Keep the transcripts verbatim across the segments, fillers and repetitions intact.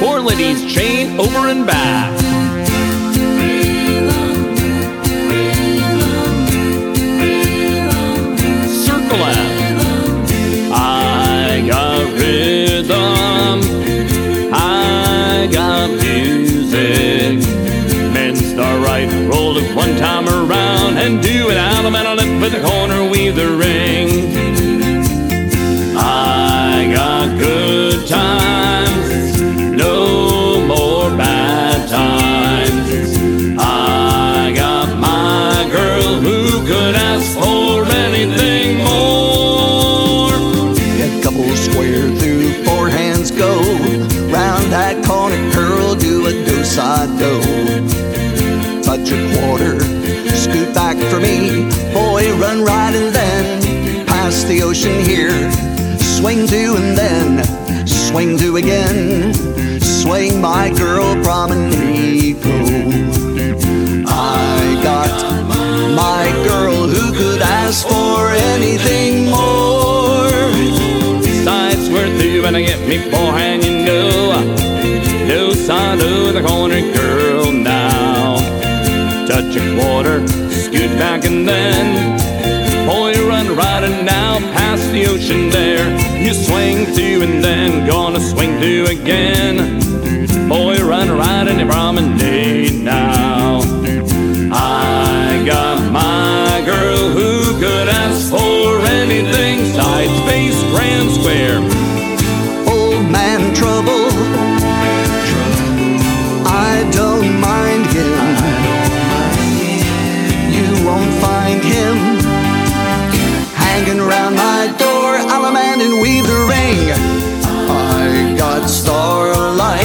Four ladies chain over and back. Circle F. I got rhythm. I got music. Men start right, roll it one time around and do it out. I'm at a lip with the corner, weave the ring. I got good times, no more bad times. I got my girl who could ask for anything more. A couple square through four hands go round that corner, curl, do a do-side-do. Touch a quarter, scoot back for me, boy, run right and then past the ocean here. Swing to and then swing to again. Swing my girl, promenade go. I got my girl who could ask for anything more. Sides worth through and I get me forehand, you know. No side of the corner, girl, now. Touch a quarter, scoot back and then boy, run right and now past the ocean there. You swing to and then gonna swing to again. Boy, run right and you promenade now. I got my girl who could ask for anything. Side, space, grand, square. Old man trouble, I don't mind him. You won't find him hanging around my door. I'll man and weave the ring. I got starlight,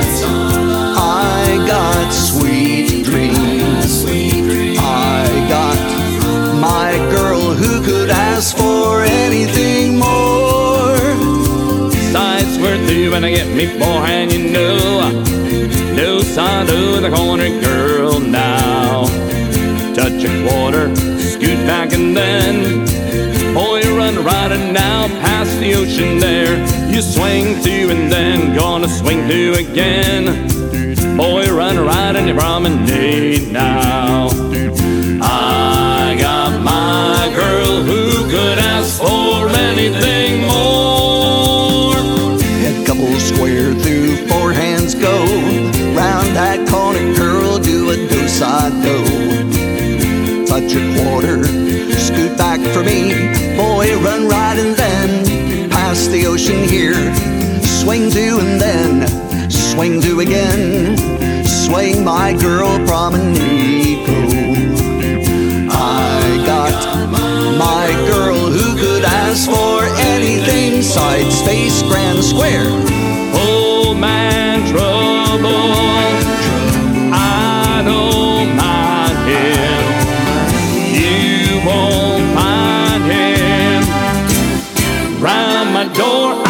I got sweet dreams. I got my girl who could ask for anything more. Sides worth through and I get me forehand, you know. No side of the corner, girl, now. Touch a quarter, scoot back and then boy, run right and now past the ocean there. You swing to and then gonna swing to again. Boy, run right and you promenade now. I got my girl who could ask for anything more. A couple square through four hands go round that corner, curl, do a do-side-do. Touch a quarter, scoot back for me, boy, run right and then past the ocean here. Swing to and then swing to again. Swing my girl, promenade go. I got my girl who could ask for anything. Side, space, grand, square. Old man trouble, I don't mind him. You won't find him round my door.